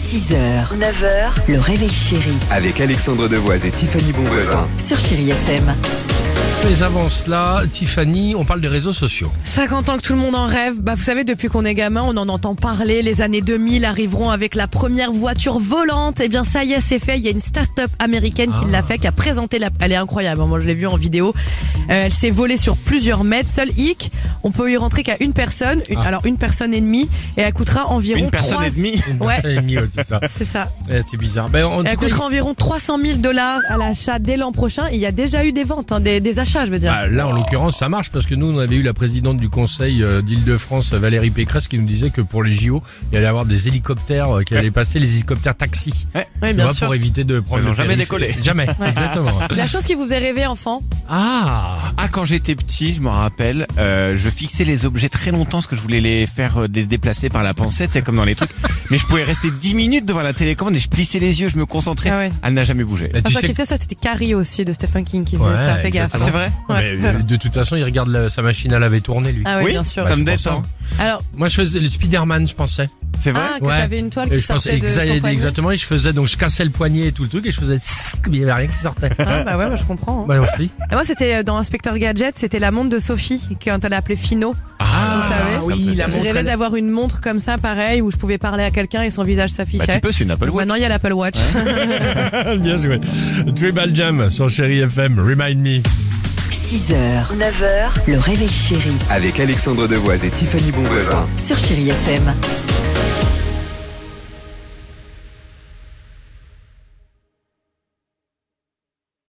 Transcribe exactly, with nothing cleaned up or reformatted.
six heures, neuf heures, le réveil chéri Avec Alexandre Devoise et Tiffany Bonvoisin. sur Chéri F M. Mais avant cela, Tiffany, on parle des réseaux sociaux. cinquante ans que tout le monde en rêve. Bah, vous savez, depuis qu'on est gamin, on en entend parler. Les années deux mille arriveront avec la première voiture volante. Eh bien, ça y est, c'est fait. Il y a une start-up américaine qui Ah. l'a fait, qui a présenté la... Elle est incroyable. Moi, je l'ai vue en vidéo. Euh, elle s'est volée sur plusieurs mètres. Seul hic, on peut y rentrer qu'à une personne. Une- Ah. Alors, une personne et demie. Et elle coûtera environ Une personne trois- et demie. Ouais. C'est mieux, c'est ça. C'est ça. Eh, c'est bizarre. Ben, en Elle tout cas, coûtera environ trois cent mille dollars à l'achat dès l'an prochain. Il y a déjà eu des ventes, hein, des, des achats, je veux dire. bah, là, en l'occurrence, ça marche parce que nous, on avait eu la présidente du conseil euh, d'Île-de-France, Valérie Pécresse, qui nous disait que pour les J O, il y allait avoir des hélicoptères euh, qui allaient passer, les hélicoptères taxis. Oui, Tu bien vois, sûr. pour éviter de prendre Ils le ont jamais périph'. décollé. Jamais, exactement. La chose qui vous faisait rêver, enfant. Ah, Ah, quand j'étais petit, je me rappelle, euh, je fixais les objets très longtemps parce que je voulais les faire euh, dé- déplacer par la pensée, c'est comme dans les trucs. Mais je pouvais rester dix minutes devant la télécommande et je plissais les yeux, je me concentrais. Ah ouais. Elle n'a jamais bougé. Bah, tu Enfin, sais qui faisait ça, c'était Carrie aussi de Stephen King qui faisait Ouais, ça. Fais gaffe. Ah, c'est vrai? Ouais. mais, euh, de toute façon, il regarde la- sa machine à laver tourner, lui. Ah oui, Oui, bien sûr. ça me c'est pour ça. détend. Alors, Moi, je faisais le Spider-Man, je pensais. C'est vrai? ah, que Ouais. t'avais une toile Et qui je pensais sortait de exa- ton poignet. exactement, et je faisais, donc je cassais le poignet et tout le truc, et je faisais, mais il n'y avait rien qui sortait. Ah, bah ouais, bah, je comprends. hein. Bah, aussi. Et moi, c'était dans Inspecteur Gadget, c'était la montre de Sophie, quand elle appelait Fino. Ah, vous savez. oui, la Je montre. rêvais d'avoir une montre comme ça, pareil, où je pouvais parler à quelqu'un et son visage Bah, s'affichait. tu peux, c'est une Apple Donc Watch. Maintenant, il y a l'Apple Watch. Bien joué. Tribal Jam sur Chéri F M, Remind Me. six heures, neuf heures, le réveil chéri Avec Alexandre Devoise et Tiffany Bonvoisin. sur Chéri F M.